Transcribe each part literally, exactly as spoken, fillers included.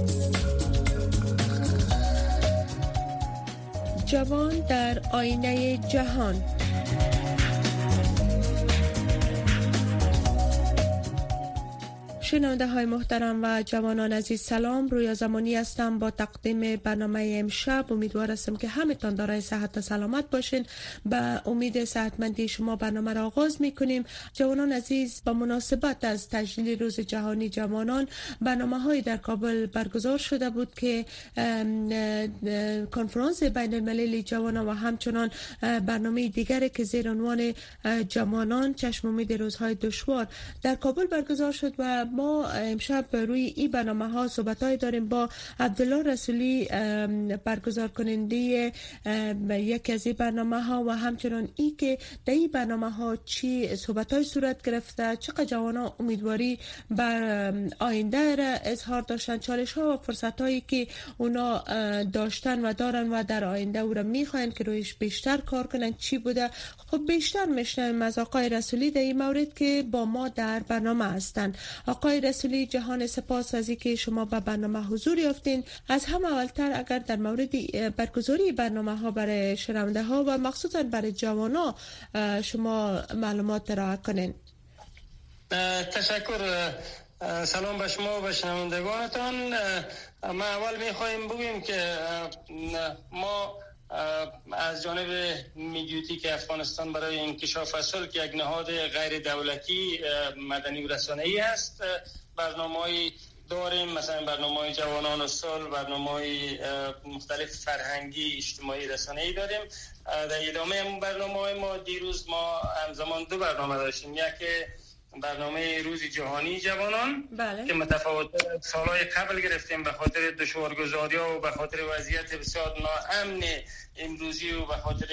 جوان در آینه جهان. شنونده های محترم و جوانان عزیز سلام، رویا زمانی هستم با تقدیم برنامه امشب. امیدوار هستم که همتان دارای صحت و سلامت باشین. به امید صحتمندی شما برنامه را آغاز میکنیم. جوانان عزیز، با مناسبت از تجلیل روز جهانی جوانان برنامه های در کابل برگزار شده بود که کنفرانس بین المللی جوانان و همچنان برنامه دیگری که زیر عنوان جوانان چشم امید روزهای دشوار در کابل برگزار شد و ما امشب روی این برنامه ها صحبت های داریم با عبدالله رسولی، برگزار کننده یکی از این برنامه ها و همچنان ای که در این برنامه ها چی صحبت های صورت گرفته، چقدر جوانان امیدواری بر آینده را اظهار داشتن، چالش ها و فرصت هایی که اونا داشتن و دارن و در آینده او را میخواین که رویش بیشتر کار کنن چی بوده. خب بیشتر میشنویم از آقای رسولی در این مورد که با ما در برنامه هستن. آقای رسولی، جهان سپاس از اینکه شما به برنامه حضور یافتین. از هم اولتر اگر در مورد برگزاری برنامه ها برای شنونده ها و مخصوصا برای جوانان شما معلومات ارائه کنین. تشکر. سلام به شما و شنوندگانتان. ما اول میخوایم بگویم که ما از جانب میدیوتیک افغانستان برای انکشاف صلح که یک نهاد غیر دولتی مدنی و رسانه‌ای است، برنامه‌ای داریم، مثلا برنامه‌های جوانان و صلح، برنامه‌های مختلف فرهنگی اجتماعی رسانه‌ای داریم. در ادامه برنامه‌های ما دیروز ما همزمان دو برنامه داشتیم، یک برنامه روز جهانی جوانان بله. که متفاوت سالهای قبل گرفتیم به خاطر دشوارگذاری ها و به خاطر وضعیت بسیار ناامن امروزی و به خاطر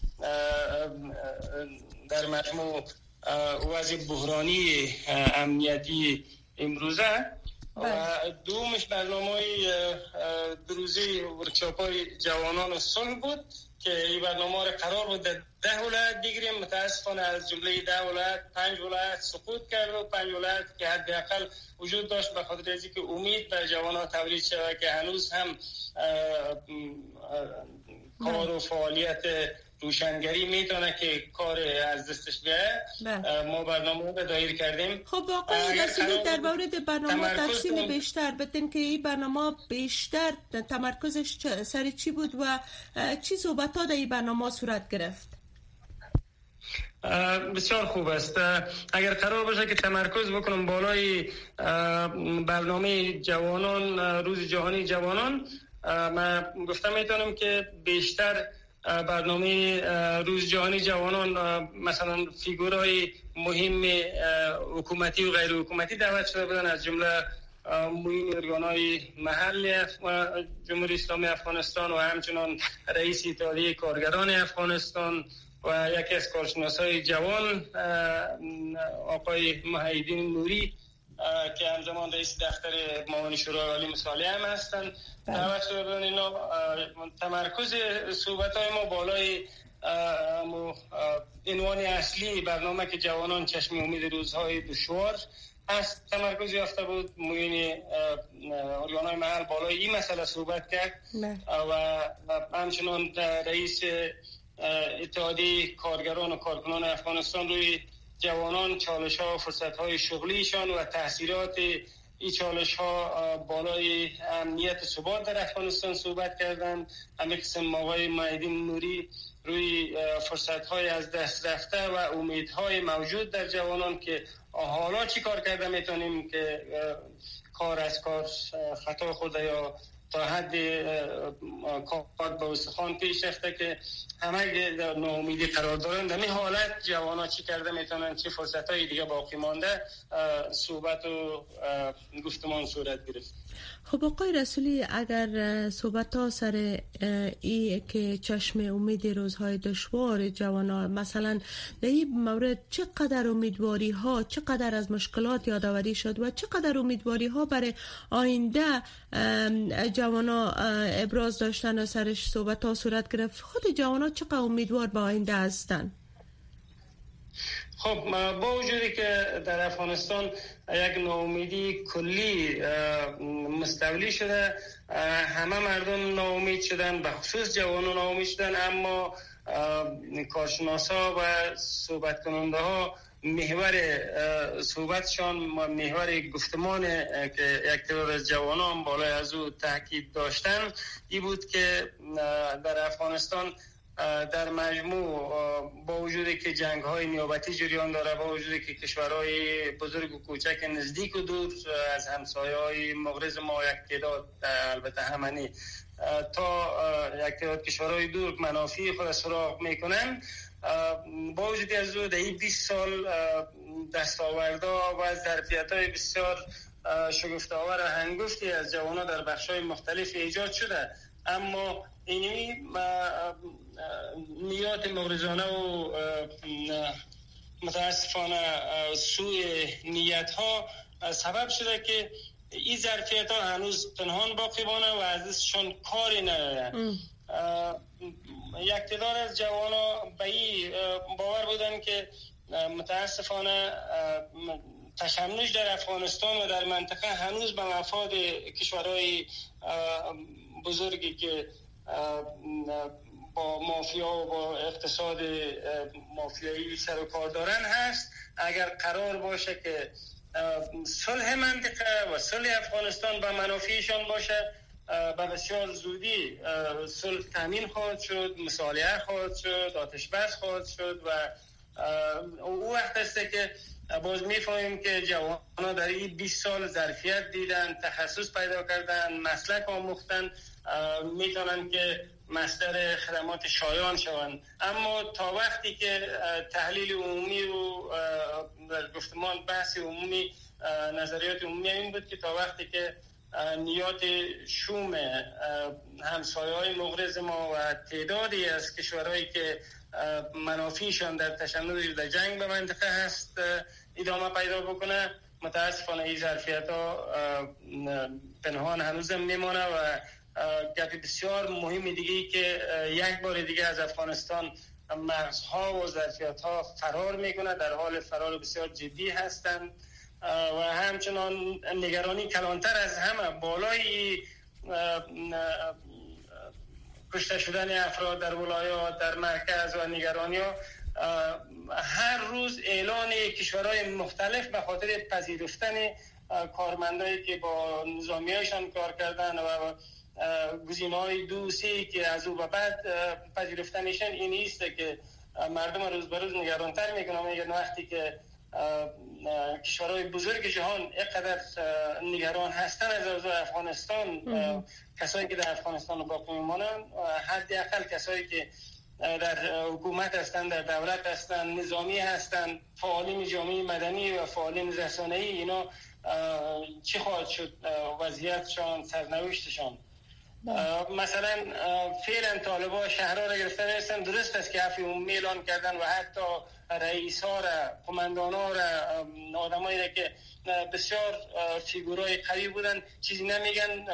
در مجموع وضع بحرانی امنیتی امروزه بله. و دومش برنامه دروزی ورکشاپ های جوانان و صلح بود که این برنامه را قرار بود در ده ولایت بگیریم. متاسفانه از جمله ده ولایت پنج ولایت سقوط کرد و پنج ولایت که حداقل وجود داشت به خاطر از اینکه امید در جوانان تولید شود که هنوز هم کار و فعالیت روشنگری میتونه که کار از دستش بیاید. ما برنامه رو دایر کردیم. خب آقای رسولی، در مورد برنامه تفصیل بیشتر بدین که این برنامه بیشتر تمرکزش سر چی بود و چی صحبت ها در این برنامه صورت گرفت؟ بسیار خوب است. اگر قرار باشه که تمرکز بکنم بالای برنامه جوانان، روز جهانی جوانان، من گفتم میتونم که بیشتر برنامه روز جهانی جوانان مثلا فیگورهای مهم حکومتی و غیر حکومتی دعوت شده بودن، از جمله معین ارگانهای محلی جمهوری اسلامی افغانستان و همچنان رئیس اتحادیه کارگران افغانستان و یکی از کارشناسای جوان آقای محیدین نوری که همزمان رئیس دفتر معاون شورای عالی مصالحه هم هستند دعوت شده بودن. اینا تمرکز صحبت‌های ما بالای عنوان اصلی برنامه که جوانان چشم امید روزهای دشوار هست تمرکز یافته بود. معین ارگان‌های محل بالای این مسئله صحبت کرد و همچنان رئیس اتحادیه کارگران و کارکنان افغانستان روی جوانان، چالش ها و فرصت های شغلیشان و تاثیرات این چالش ها بالای امنیت ثبات در افغانستان صحبت کردند. همین قسم آقای محیدین نوری روی فرصت های از دست رفته و امیدهای موجود در جوانان که حالا چی کار کرده میتونیم که کار از کار خطا خورده یا تا حد کار به استخوان پیش رفته که همه در ناامیدی قرار دارن. در این حالت جوانا چی کرده میتونن، چه فرصت‌های دیگه باقی مانده صحبت و گفتمان صورت گرفت. خب آقای رسولی، اگر صحبت ها سر ای که چشم امید روزهای دشوار جوانان، مثلا در این مورد چقدر امیدواری ها، چقدر از مشکلات یادآوری شد و چقدر امیدواری ها برای آینده جوانان ابراز داشتن و سرش صحبت ها صورت گرفت؟ خود جوانان چقدر امیدوار به آینده هستن؟ خب با وجودی که در افغانستان یک ناامیدی کلی مستولی شده، همه مردم ناامید شدن، به خصوص جوانان ناامید شدن، اما کارشناسا و صحبت کننده ها محور صحبتشان و محور گفتمان که یک تعداد از جوانان بالای از او تاکید داشتن این بود که در افغانستان در مجموع با وجودی که جنگ های نیابتی جریان داره، با وجودی که کشورهای بزرگ و کوچک نزدیک و دور از همسایه های مغرض ما یک تعداد البته همانی تا یک تعداد کشورهای دور منافع خود سراغ میکنن، با وجودی از او در این بیست سال دستاوردها و ظرفیت‌های بسیار شگفت‌آور و هنگفتی از جوانان در بخش‌های مختلف ایجاد شده، اما اینی نیات مغرضانه و متاسفانه سوء نیت ها سبب شده که این ظرفیت ها هنوز پنهان باقی مانده و ازشون کاری نداره. یک تعداد از جوانا به این باور بودن که متاسفانه تشنج در افغانستان و در منطقه هنوز به مفاد کشورهای بزرگی که با مافیا و با اقتصاد مافیایی سر و کار دارن هست. اگر قرار باشه که صلح منطقه و صلح افغانستان به منافعشان باشه، به بسیار زودی صلح تامین خواهد شد، مصالحه خواهد شد، آتش بس خواهد شد و او وقت است که باز میفهمیم که جوانان در این بیست سال ظرفیت دیدن، تخصص پیدا کردن، مسلک آموختن، میتونن که مصدر خدمات شایان شوند. اما تا وقتی که تحلیل عمومی و گفتمان بحث عمومی نظریات عمومی این بود که تا وقتی که نیات شوم همسایه های مغرض ما و تعدادی از کشورهایی که منافعشان در تشنج در جنگ به منطقه هست ادامه پیدا بکنه، متاسفانه این ظرفیت ها پنهان هنوزم میمانه و گپ بسیار مهمی دیگه که یک بار دیگه از افغانستان مغزها و ظرفیت‌ها فرار میکنه، در حال فرار بسیار جدی هستند و همچنان نگرانی کلانتر از همه بالای کشته شدن افراد در ولایات در مرکز و نگرانی ها هر روز اعلان کشورهای مختلف به خاطر پذیرفتن کارمندایی که با نظامیایشان کار کردن و گزینه‌های دو سه که از او به بعد پذیرفتنشان این است که مردم روز به روز نگرانتر میکنه. میگن وقتی که کشورهای بزرگ جهان اینقدر نگران هستن از افغانستان، کسایی که در افغانستان باقی میمونن حداقل کسایی که در حکومت هستن، در دولت هستن، نظامی هستن، فعالین جامعه مدنی و فعالین رسانه‌ای، اینا چی خواهد شد وضعیتشان، سرنوشتشان؟ مثلا فعلا طالبان شهرها را گرفتن هستن. درست است که عفو عمومی اعلان کردن و حتی رئیس‌ها را، قماندان‌ها را، آدمایی را که بسیار فیگورای قوی بودن چیزی نمیگن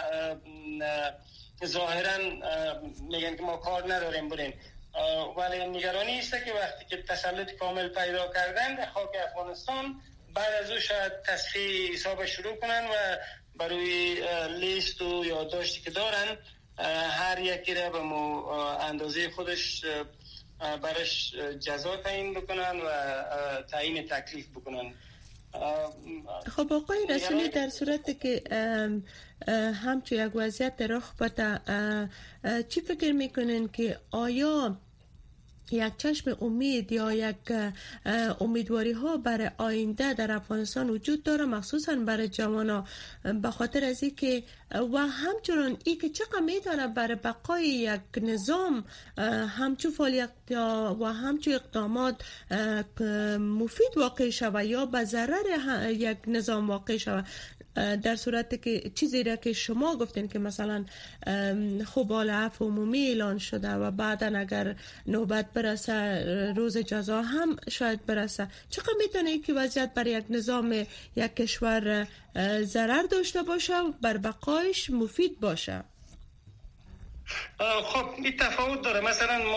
و ظاهرا میگن که ما کار نداریم برین، ولی نگرانی است که وقتی که تسلط کامل پیدا کردن در خاک افغانستان، بعد از او شاید تصفیه حساب شروع کنن و برای لیست و یادداشتی که دارن هر یکی را به اندازه خودش برش جزا تعیین بکنن و تعیین تکلیف بکنن. خب آقای رسولی، در صورتی که همچون یک وضعیت رخ بده، چی فکر میکنین که آیا یک چشم امید یا یک امیدواری ها برای آینده در افغانستان وجود داره، مخصوصا برای جوانا، به خاطر از این که و همچنان ای که چقدر میتونه برای بقای یک نظام همچون فعالیت و همچون اقدامات مفید واقع شود یا به ضرر یک نظام واقع شود، در صورتی که چیزی را که شما گفتین که مثلا خب عفو عمومی اعلان شده و بعدا اگر نوبت برسه روز جزا هم شاید برسه، چقدر میتونه که وضعیت برای یک نظام یک کشور ضرر داشته باشه بر بقایش مفید باشه؟ خب این تفاوت داره. مثلا ما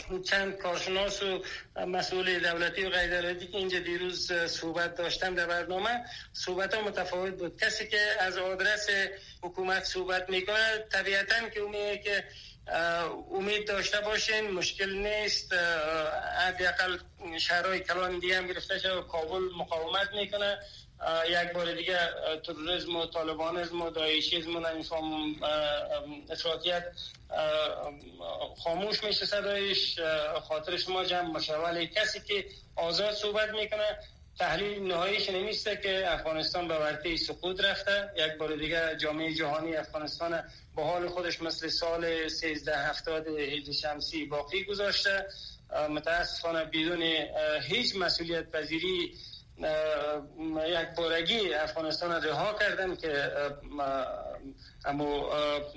چند کارشناس و مسئول دولتی و غیر دولتی که اینجا دیروز صحبت داشتم در برنامه، صحبت ها متفاوت بود. کسی که از آدرس حکومت صحبت میکنه طبیعتاً که امیده که امید داشته باشین، مشکل نیست. حداقل شهرهای کلان دیگه هم گرفته شد، کابل مقاومت میکنه، یک بار دیگه تروریسم و طالبانیسم و داعشیسم و نظام افراطیت خاموش میشه صدایش، خاطر شما جمع میشه. ولی کسی که آزاد صحبت میکنه تحلیل نهاییش نمیسته که افغانستان به ورطه سقوط رفته، یک بار دیگه جامعه جهانی افغانستان با حال خودش مثل سال سیزده هفتاد هجری شمسی باقی گذاشته. متاسفانه بدون هیچ مسئولیت پذیری یک بارگی افغانستان رها کردن که اما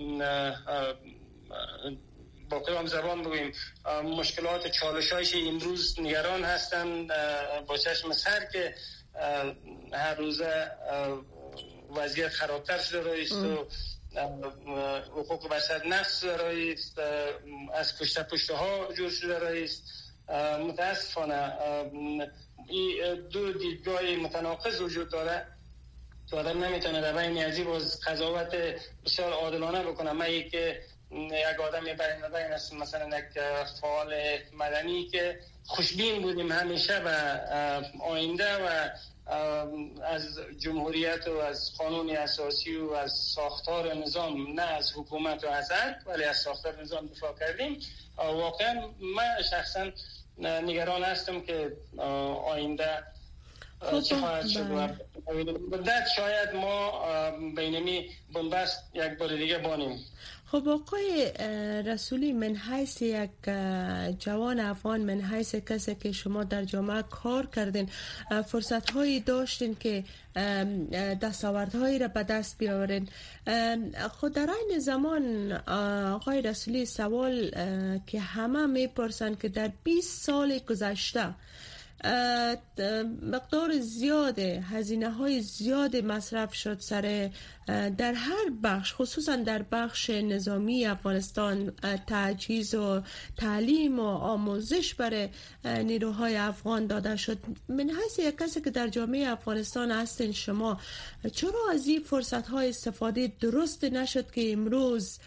با کلام زبان بگویم مشکلات چالشایش امروز نگران هستند با چشم سر که هر روزه وضعیت خرابتر شده رایست و حقوق بشر نقص رایست، از کشته پشته ها جور شده رایست. متاسفانه این دو دیدگاه متناقض وجود داره که آدم نمیتونه در بین ازی باز قضاوت بسیار عادلانه بکنه. من یک یک آدم بین بین است، مثلا یک فعال مدنی که خوشبین بودیم همیشه به آینده و از جمهوریت و از قانون اساسی و از ساختار نظام، نه از حکومت و از حق ولی از ساختار نظام دفاع کردیم. واقعا من شخصا نگران هستم که آینده چه خواهد شد و بدت شاید ما بینمی بنبست یک بار دیگه بانیم. خب آقای رسولی، من حیث یک جوان افغان، من حیث کسی که شما در جامعه کار کردین، فرصت هایی داشتین که دستاوردهایی را به دست بیاورین، خود در این زمان آقای رسولی سوال که همه میپرسن که در بیست سال گذشته مقدار زیاد هزینه های زیاد مصرف شد سر در هر بخش، خصوصا در بخش نظامی افغانستان، تجهیز و تعلیم و آموزش برای نیروهای افغان داده شد. من حیث یک کسی که در جامعه افغانستان هستین شما، چرا از این فرصت های استفاده درست نشد که امروز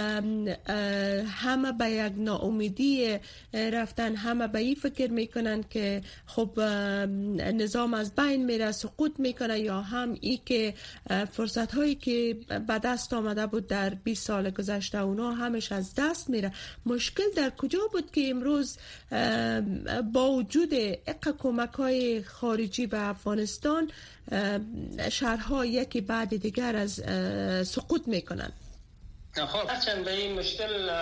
همه به یک ناامیدی رفتن، همه به این فکر میکنن که خب نظام از بین میره، سقوط میکنه، یا هم ای که فرصت هایی که به دست آمده بود در بیست سال گذشته اونا همش از دست میره؟ مشکل در کجا بود که امروز با وجود اق کمک های خارجی به افغانستان شهرها یکی بعد دیگر از سقوط میکنن؟ خب هرچند به این مشکل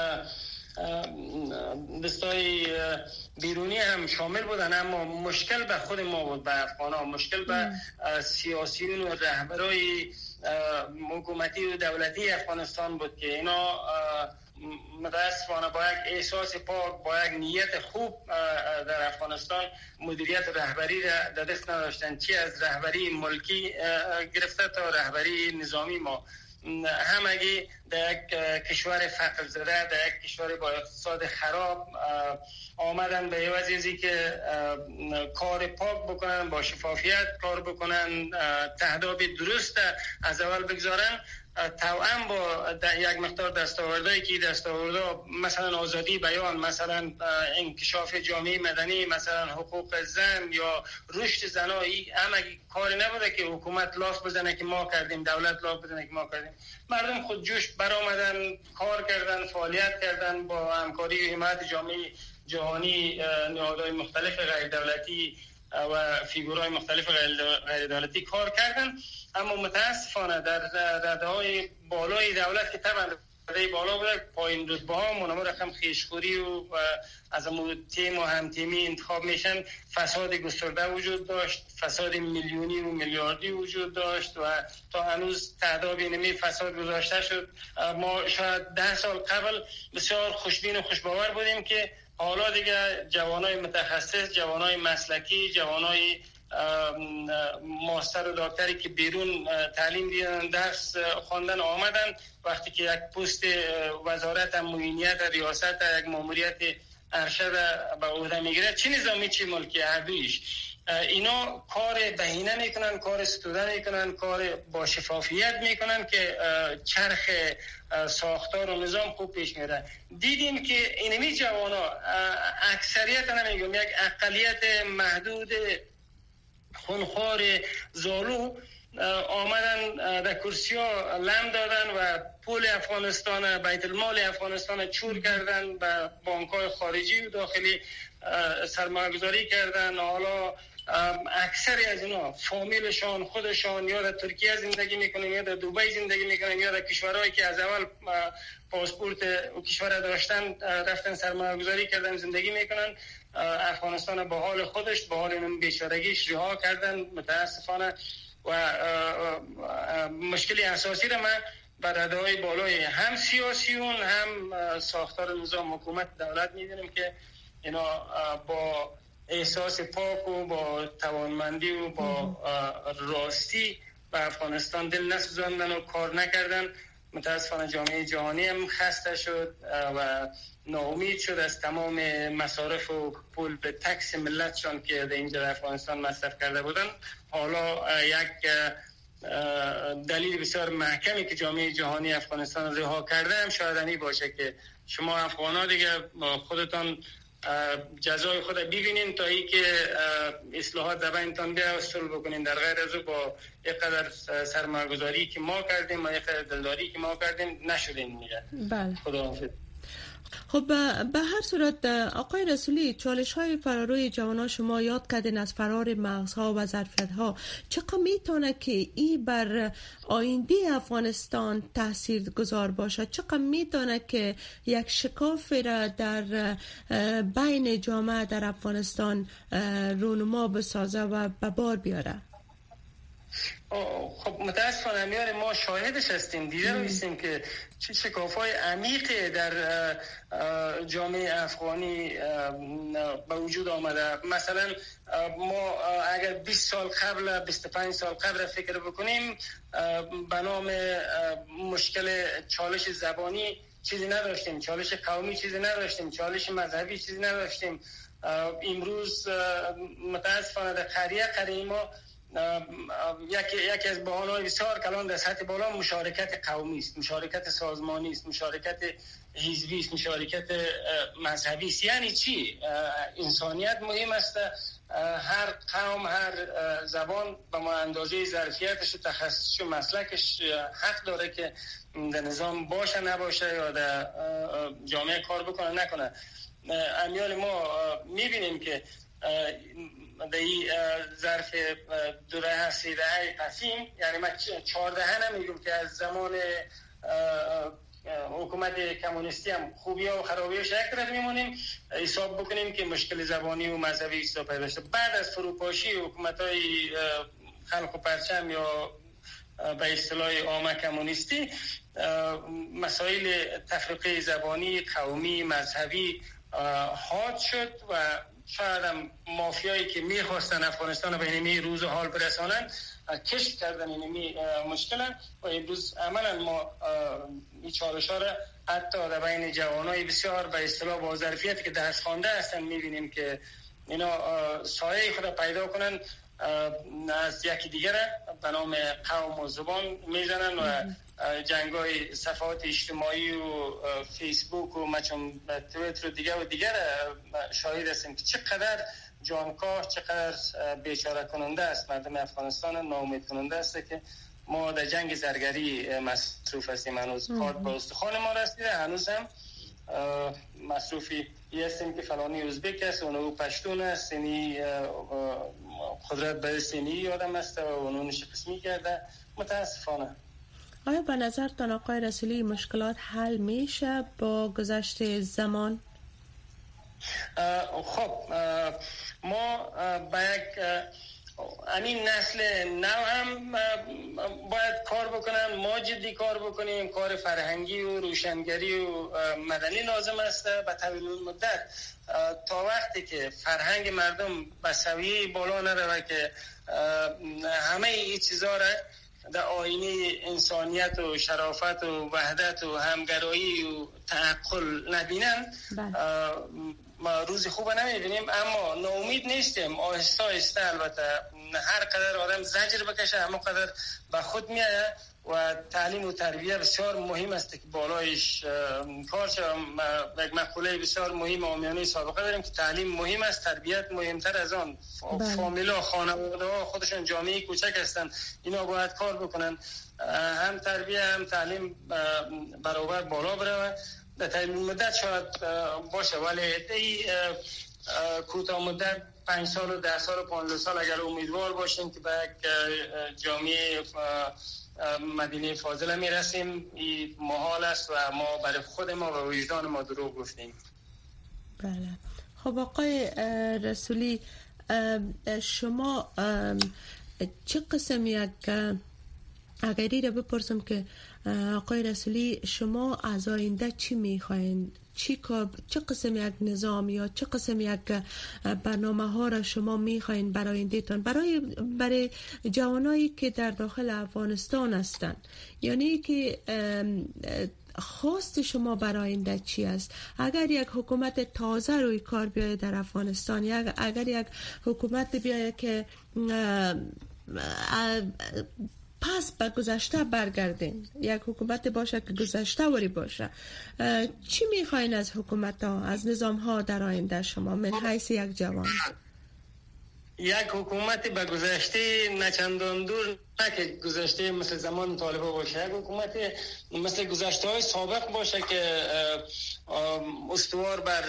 دستای بیرونی هم شامل بودن، اما مشکل به خود ما بود، به افغان ها. مشکل به سیاسیون و رهبرای حکومتی و دولتی افغانستان بود که اینا متاسفانه با یک احساس پاک، با یک نیت خوب در افغانستان مدیریت رهبری را در دست نداشتن، چی از رهبری ملکی گرفته تا رهبری نظامی. ما همگی در یک کشور فقر زده، در یک کشور با اقتصاد خراب آمدن به عوض ازی که کار پاک بکنن، با شفافیت کار بکنن، تهداب درست از اول بگذارن، توأم با یک مقدار دستاوردهایی که دستاورده مثلا آزادی بیان، مثلا انکشاف جامعه مدنی، مثلا حقوق زن یا رشد زنایی، همگی کاری نبوده که حکومت لاف بزنه که ما کردیم، دولت لاف بزنه که ما کردیم. مردم خود جوش برآمدن، کار کردن، فعالیت کردن، با همکاری و حمایت جامعه جهانی، نهادهای مختلف غیر دولتی و فیگورهای مختلف غیر دولتی کار کردن. اما متاسفانه در رده‌های بالای دولت که طبعا رده بالا بوده، پایین رتبه ها منامو رقم خیشخوری و از امون تیم و هم تیمی انتخاب میشن، فساد گسترده وجود داشت، فساد میلیونی و میلیاردی وجود داشت و تا هنوز تعداد نمی فساد گذاشته شد. ما شاید ده سال قبل بسیار خوشبین و خوشباور بودیم که حالا دیگه جوانای متخصص، جوانای مسلکی، جوانای ماستر و دکتری که بیرون تعلیم دیدن، درس خواندن آمدن، وقتی که یک پست وزارت معینیت ریاست، یک ماموریت ارشد به عهده میگیره، چه نظامی چه ملکی هر دویش، اینا کار بهینه میکنن، کار ستوده میکنن، کار با شفافیت میکنن که چرخ ساختار و نظام خوب پیش میره. دیدیم که اینمی جوانا، اکثریت نمیگم، یک اقلیت محدود خونخوار زالو آمدن در کرسی ها لم دادن و پول افغانستان، بیت المال افغانستان چور کردن، به بانک های خارجی و داخلی سرمایه گذاری کردن. حالا اکثری از اینا فامیلشان، خودشان یا در ترکیه زندگی میکنن یا در دبی زندگی میکنن یا در کشورهایی که از اول پاسپورت و کشور داشتن رفتن سرمایه گذاری کردن زندگی میکنن. افغانستان با حال خودش، با حال این بیچارگیش رها کردن متاسفانه. و مشکلی اساسی را من بر رده‌های بالای هم سیاسیون هم ساختار نظام حکومت دولت می‌بینیم که اینا با احساس پاک و با توانمندی و با راستی به افغانستان دل نسوزاندن و کار نکردن. متاسفانه جامعه جهانی هم خسته شد و ناامید شد از تمام مصارف و پول به تکس ملتشان که در اینجا در افغانستان مصرف کرده بودن. حالا یک دلیل بسیار محکمی که جامعه جهانی افغانستان رها کرده هم شاید اینی باشه که شما افغانا دیگه خودتان جزای خود ببینین تا ای که اصلاحات در بینتان بیا صلح بکنین. در غیر از او با اینقدر سرمایه‌گذاری که ما کردیم و اینقدر دلداری که ما کردیم نشدیم میگه. بله. خداحافظ. خب به هر صورت آقای رسولی، چالش های فراروی جوانان شما یاد کردین از فرار مغزها و ظرفیت ها، چقدر میتونه که ای بر آینده افغانستان تاثیر گذار باشد؟ چقدر میتونه که یک شکاف را در بین جامعه در افغانستان رونما بسازه و به بار بیاره؟ خب متاسفانه میاره ما شاهدش هستیم، دیده رو هستیم که چه شکاف‌های عمیقی در جامعه افغانی به وجود آمده. مثلا ما اگر بیست سال قبل، بیست و پنج سال قبل فکر بکنیم، به نام مشکل چالش زبانی چیزی نداشتیم، چالش قومی چیزی نداشتیم، چالش مذهبی چیزی نداشتیم. امروز متاسفانه در قریه قریه ما یکی یکی از بحانه‌های بسیار کلان در سطح بالا مشارکت قومی است، مشارکت سازمانی است، مشارکت حزبی است، مشارکت مذهبی است. یعنی چی؟ انسانیت مهم است. هر قوم، هر زبان به اندازه ظرفیتش و تخصصش و مسلکش حق داره که در نظام باشه نباشه یا در جامعه کار بکنه نکنه. امیال ما میبینیم که در این ظرف دو دهه سه دهه پسین، یعنی من چهار دهه نمیگم که از زمان حکومت کمونیستی هم خوبی ها و خرابی ها یک طرف میمونیم، حساب بکنیم که مشکل زبانی و مذهبی ایستا پیدا شد. بعد از فروپاشی حکومت های خلق و پرچم یا به اصطلاح عامه کمونیستی، مسائل تفرقه زبانی، قومی، مذهبی حاد شد و شاید هم مافیایی که میخواستن افغانستان به اینمی روز حال برسانن کشف کردن اینمی مشکلن و امروز عملا ما این چالش ها را حتی در بین جوانای بسیار به اصطلاح با ظرفیت که درس خوانده هستن میبینیم که اینا سایه خود پیدا کنن از یکی دیگر به نام قوم و زبان میزنن و جنگای صفحات اجتماعی و فیسبوک و مچون تویتر و دیگر و دیگر شاهد هستیم که چقدر جانکاه، چقدر بیچاره کننده است مردم افغانستان، ناامید کننده است که ما در جنگ زرگری مصروف هستیم. هنوز کار به استخوان ما رسیده، هنوز هم مصروفی هستیم که فلانی ازبک است، اونو پشتون است، یعنی قدرت به سینی یادم است و اونو شکست کرده. متاسفانه. آیا به نظرتان آقای رسولی مشکلات حل میشه با گذشت زمان؟ خب ما با یک همین نسل نو هم باید کار بکنن، ما جدی کار بکنیم. کار فرهنگی و روشنگری و مدنی لازم است به طویل مدت تا وقتی که فرهنگ مردم به سویه بالا نره که همه این چیزا را در آینه انسانیت و شرافت و وحدت و همگرایی و تعقل نبینن، ما روز خوب نمیبینیم، اما ناامید نیستیم. آهسته آهسته البته هر قدر آدم زجر بکشه همون قدر به خود میاد و تعلیم و تربیه بسیار مهم است که بالایش کار شد. یک مقوله بسیار مهم عامیانه سابقه داریم که تعلیم مهم است، تربیت مهمتر از آن. فامیلا، خانواده ها خودشون جامعه کوچک هستند، اینا باید کار بکنن، هم تربیه هم تعلیم برابر بالا بره. در طول مدت شاید باشه، ولی ای کوتاه مدت پنج سال و ده سال و پانزده سال اگر امیدوار باشیم که به یک جامعه مدینه فاضله میرسیم، این محال است و ما برای خود ما و وجدان ما دروغ گفتیم. بله. خب آقای رسولی، شما چه قسم یک اگری را بپرسم که آقای رسولی شما از آینده چی میخواین؟ چی چه قسم یک نظام یا چه قسم یک برنامه ها را شما میخواین برای آیندهتان، برای برای جوانایی که در داخل افغانستان هستند؟ یعنی که خواست شما برای آینده چی است؟ اگر یک حکومت تازه روی کار بیاید در افغانستان، یا اگر یک حکومت بیاید که پس به گذشته برگردین، یک حکومت باشه که گذشته وری باشه، چی میخواین از حکومت ها، از نظام ها در آینده شما من حیث یک جوان؟ یک حکومت به گذشته نچندان دور، نه که گذشته مثل زمان طالبان باشه، یک حکومت مثل گذشته های سابق باشه که استوار بر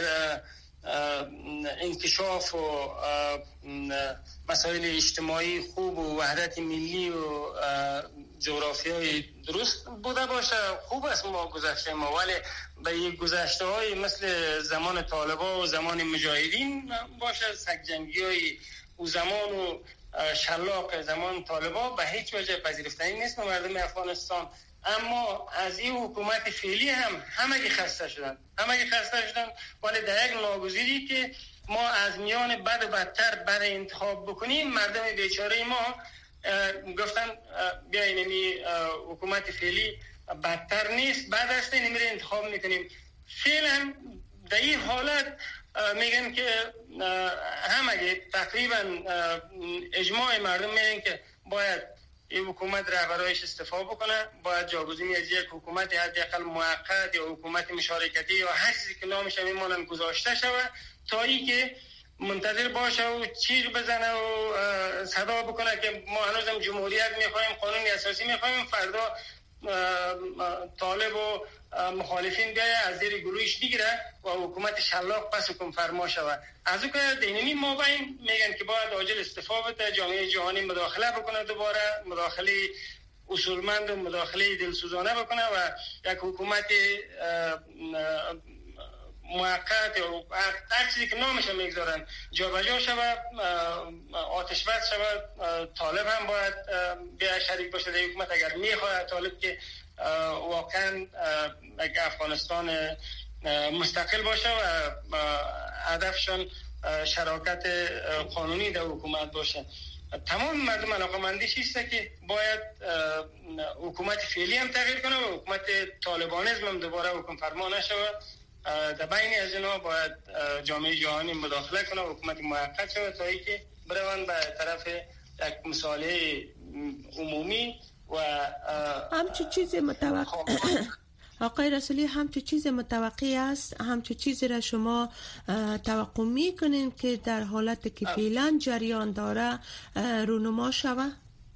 انکشاف و مسائل اجتماعی خوب و وحدت ملی و جغرافیای درست بوده باشه. خوب است ما گذشته ما، ولی به یک گذشته های مثل زمان طالبان و زمان مجاهدین باشه، سگجنگی های او زمان و شلاق زمان طالبان به هیچ وجه پذیرفتنی نیست مردم افغانستان. اما از این حکومت فعلی هم همه خسته شدن، همه خسته شدن، ولی در یک ناگزیری که ما از میان بد و بدتر بد انتخاب بکنیم، مردم بیچاره ما گفتن بیاین این حکومت فعلی بدتر نیست، بعد است نمیره انتخاب میکنیم. فعلا در این حالت میگن که همه تقریبا اجماع مردم میگن که باید این حکومت رهبرایش استعفا بکنه، باید جاگزینی از یک حکومت حداقل موقت یا حکومت مشارکتی یا هر چیزی که نامش میمونن گذاشته شود، تا ای که منتظر باشه و چیر بزنه و صدا بکنه که ما هنوزم جمهوریت میخوایم، قانون اساسی میخوایم، فردا طالب و مخالفین بیایه از زیر گلویش بگیره و حکومت شلاق پس حکم فرما شود. از اون که دینمی ما باید میگن که باید عاجل استعفا بده، جامعه جهانی مداخله بکنه، دوباره مداخله اصولمند و مداخله دلسوزانه بکنه و یک حکومت موقت یا هر چیزی که نامش میگذارن جابجا شود، آتش بس شود. طالب هم باید بیا شریک باشه در حکومت اگر میخواد طالب که واقعا یک افغانستان مستقل باشه و هدفشان شراکت قانونی در حکومت باشه. تمام مردم علاقه‌مندیش است که باید حکومت فعلی هم تغییر کنه و حکومت طالبانیسم هم دوباره حکم فرما نشود. در بین از اینا باید جامعه جهانی مداخله کنه و حکومت موقت شود تا اینکه بروند به طرف یک مصالحه عمومی و همچه چیز متوقع آقای رسولی همچه چیز متوقع است، همچه چیزی را شما توقع میکنین که در حالت که فعلا جریان داره رونما شود؟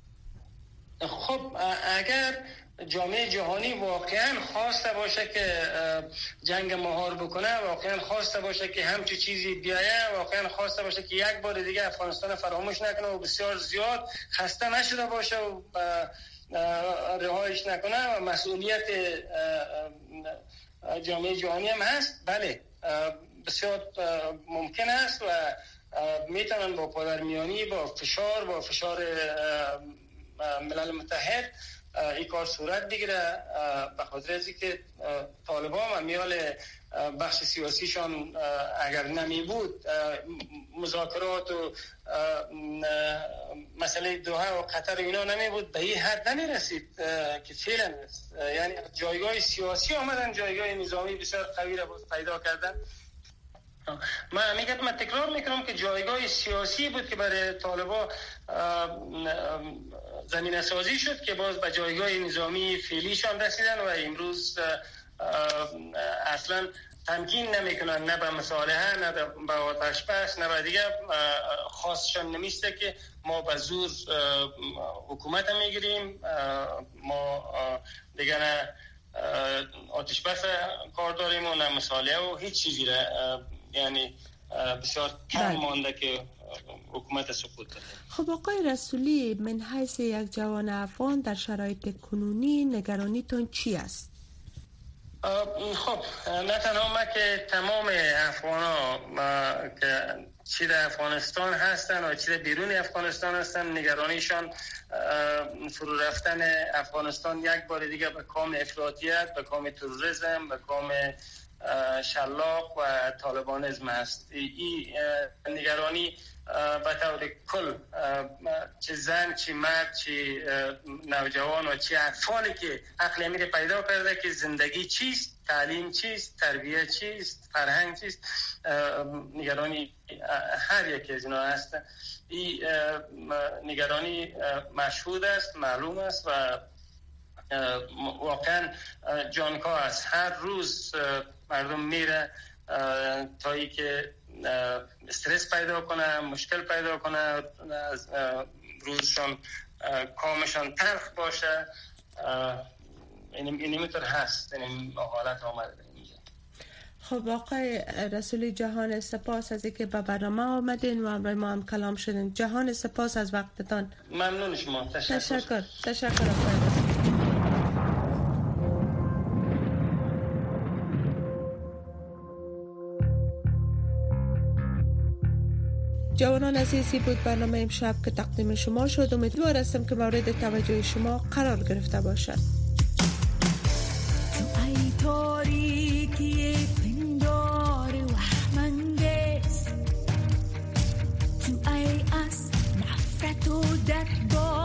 خب اگر جامعه جهانی واقعا خواسته باشه که جنگ مهار بکنه، واقعا خواسته باشه که همچه چیزی بیایه، واقعا خواسته باشه که یک بار دیگه افغانستان فراموش نکنه و بسیار زیاد خسته نشده باشه و رهایش نکنه و مسئولیت جامعه جهانی هم هست، بله بسیار ممکن است و میتونن با پادرمیانی، با فشار با فشار ملل متحد این کار صورت بگیره، به خاطر از اینکه طالبان و میال بخش سیاسیشان اگر نمی بود مذاکرات و مسئله دوحه و قطر اینا نمی بود به این حد نمی رسید که فعلا است. یعنی جایگاه سیاسی آمدن، جایگاه نظامی بسیار قوی را پیدا کردن من میگم من تکرار میکنم که جایگاه سیاسی بود که برای طالبا زمینه سازی شد که باز به جایگاه نظامی فعلیشان رسیدن و امروز اصلا تمکین نمیکنن، نه به مصالحه، نه به آتش بس، نه به دیگه. خواستشان نمیسته که ما به زور حکومت میگیریم، ما دیگه نه آتش بس کار داریم و نه مصالحه و هیچ چیزی را، یعنی بسیار کم مانده که حکومت سقوط بده. خب آقای رسولی، من حیث یک جوان افغان در شرایط کنونی نگرانیتون چی است؟ خب نه تنها ما که تمام افغان ها که چی در افغانستان هستن و چی در بیرون افغانستان هستن، نگرانیشان فرو رفتن افغانستان یک بار دیگه به کام افراطیت، به کام تروریسم، به کام شلاق و طالبانیسم است. این نگرانی به طور کل چه زن، چه مرد، چه نوجوان و چه اطفالی که عقل امیر پیدا کرده که زندگی چیست، تعلیم چیست، تربیت چیست، فرهنگ چیست، نگرانی هر یکی از اینا هست. این نگرانی مشهود است، معلوم است و واقعا جانکاه است. هر روز مردم میره تا ای که استرس پیدا کنه، مشکل پیدا کنه، از روزشان کامشان تلخ باشه. این اینطور هست، این حالت آمده اینجا. خب آقای رسولی جهان، سپاس از اینکه به برنامه آمدین و امروز ما هم کلام شدین. جهان سپاس از وقتتان. ممنون شما. تشکر. تشکر. تشکر آقای. جوانان عزیزی بود برنامه امشب که تقدیم شما شد. امیدوار هستم که مورد توجه شما قرار گرفته باشد. تو ای تاریکی پندار وهمنگیز، تو ای از نفرت و درد